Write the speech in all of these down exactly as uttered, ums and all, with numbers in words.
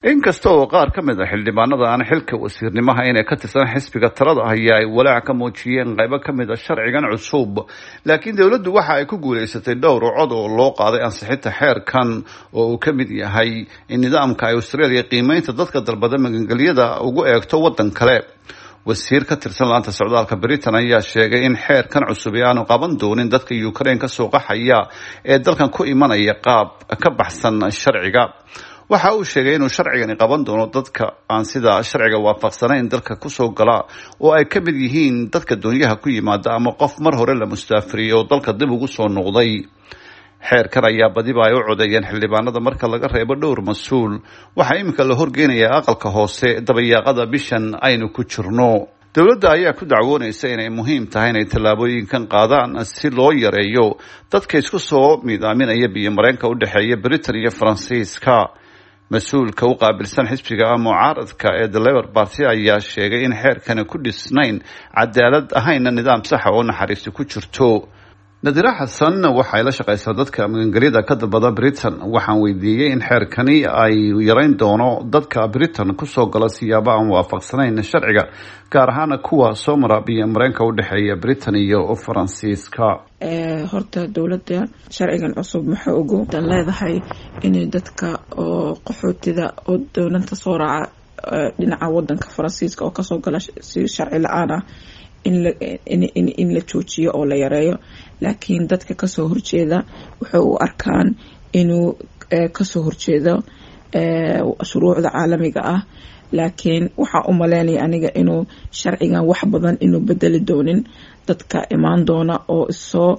inkasta oo qaar ka mid ah xildhibaanada aan xilka wasiirnimaha inay ka tirsan xisbiga talada haya ay walaac ka muujiyeen qaybo ka mid ah sharcigan cusub, laakiin dowladdu waxa ay ku guulaysatay dhowr cod oo loo qaaday ansixinta xeerkan oo uu ka mid yahay in nidaamka ay Australia qiimeynta dadka dalbada magangelyada ugu eegto wadan kale. wasiir ka tirsan laanta socdaalka Britain ayaa sheegay in xeerkan cusub aanu qaban doonin dadka Ukraine ka soo qaxaya ee dalkan ku imanaya qaab ka baxsan sharciga. waxa uu sheegay inuu sharcigani qaban doono dadka aan sida sharciga waafaqsanayn dalka ku soo gala oo ay ka mid yihiin dadka doonyaha ku yimaada ama qof mar hore la mustaafiriyay oo dalka dib ugu soo noqday. xeerkan ayaa badiba ay u codeeyeen xildhibaanada marka laga reebo dhowr mas-uul. waxaa iminka la horgeynayaa aqalka hoose dabayaaqada bishan aynu ku jirno. dowladda ayaa ku dacwoonaysa inay muhiim tahay inay tallaabooyinkan qaadaan si loo yareeyo dadka isku soo midaaminaya biyo mareenka u dhexeeya Britain iyo Faransiiska. mas-uulka u qaabilsan xisbiga mucaaradka ee The Labour Party ayaa sheegay in xeerkani ku dhisnayn cadaalad ahayna nidaam sax oo naxariis ku jirto. Nadira Xasan waxay la shaqaysaa dadka magangelyada ka dalbada Britain. waxaan weydiiyey in xeerkani ay yareyn doono dadka Britain ku soo gala siyaabo aan waafaqsanayn sharciga, gaar ahaan kuwa soo mara biyo mareenka u dhexeeya Britain iyo Faransiiska. ee horta dowladda sharcigan cusub maxay ugu dan leedahay in dadka oo qaxootida oo doonanta soo raaca dhinaca wadanka Faransiiska oo ka soo gala si sharci la'aan ah in la in in la joojiyo oo la yareeyo, laakiin dadka ka soo horjeeda waxay u arkaan inuu ka soo horjeedo ee shuruucda caalamiga ah. laakiin waxa u maleynaya aniga inuu sharcigan wax badan inuu bedeli doonin dadka imaan doona oo soo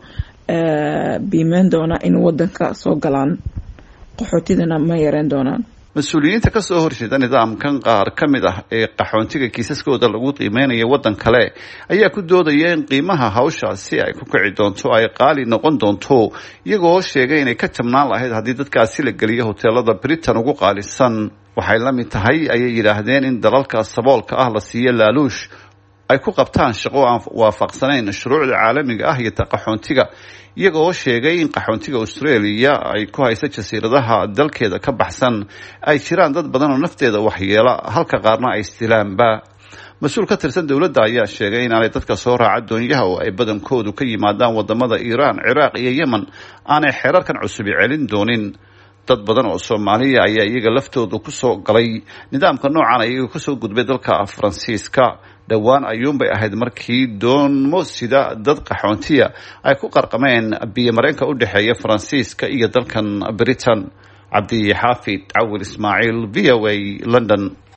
ee biimeyn doona in wadanka soo galaan qaxootidana ma yareen doonaan. mas-uuliyiinta ka soo horjeeda nidaamkan qaar ka mid ah ee qaxoontiga kiisaskooda lagu qiimeynayo wadan kale ayaa ku doodaya in qiimaha hawshaasi ay ku kici doonto ay qaali noqon doonto, iyagoo sheegay inay ka jabnaan lahayd haddii dadkaasi la geliyo hoteelada Britain ugu qaalisan. waxay la mid tahay ayay yidhaahdeen in dalalka saboolka ah la siiyo laaluush ay ku qabtaan shaqo aan waafaqsanayn shuruucda caalamiga ah iyo qaxoontiga, iyagoo sheegay in qaxoontiga Australia ay ku hayso jasiiradaha dalkeeda ka baxsan ay jiraan dad badan oo nafteeda waxyeela halka qaarna ay istilaanba. mas-uul ka tirsan dowladda ayaa sheegay in aanay dadka soo raaca doonyaha oo ay badankoodu ka yimaadaan wadamada Iiraan, Ciraaq iyo Yemen aanay xeerarkan cusub celin doonin. dad badan oo Soomaaliya ayaa iyaga laftooda ku soo galay nidaamka noocan ayaga ku soo gudbay dalka Faransiiska. dhowaan ayuunbay ahayd markii doonmo sida dad qaxoontiya ay ku qarqameen biyo mareenka u dhexeeya Faransiiska iyo dalkan Britain. cabdi xaafid cawil ismaaciil, V O A, London.